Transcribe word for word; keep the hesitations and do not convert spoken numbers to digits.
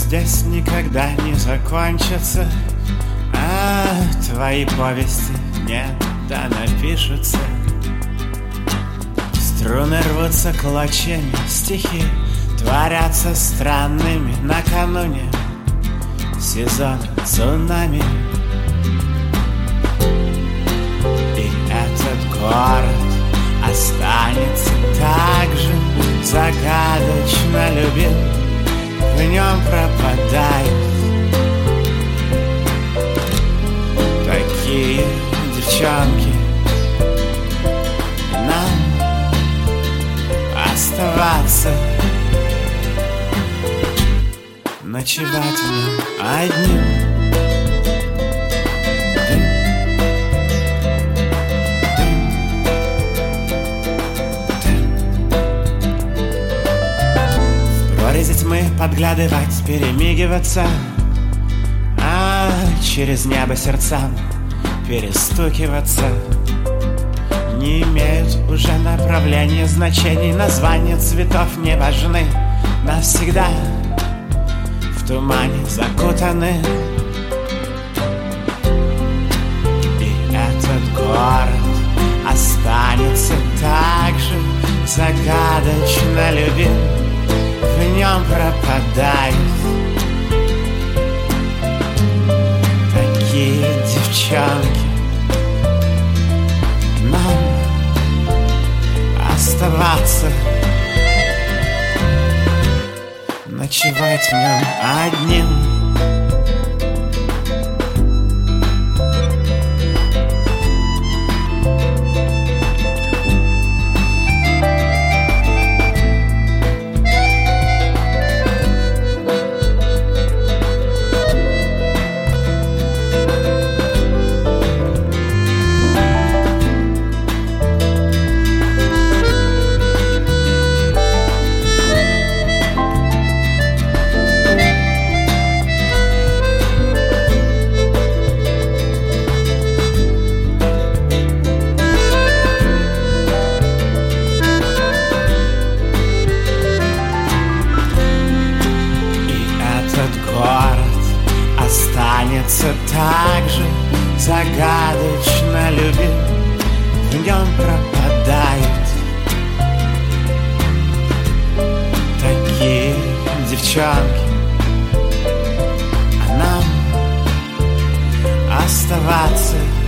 здесь никогда не закончатся, а твои повести не да напишутся. Струны рвутся клочьями, стихи творятся странными накануне сезона цунами. И этот город останется так же загадочно любим, в нем пропадают такие девчонки. И нам оставаться, ночевать в нем одним. Прорези тьмы подглядывать, перемигиваться, а через небо сердцам перестукиваться. Не имеют уже направления, значений, названия цветов не важны. Навсегда в тумане закутаны. И этот город останется так же загадочно любим, в нем пропадают такие девчонки. Нам оставаться, ночевать в нем одним. Останется так же загадочно любим, в нем пропадают такие девчонки. А нам оставаться,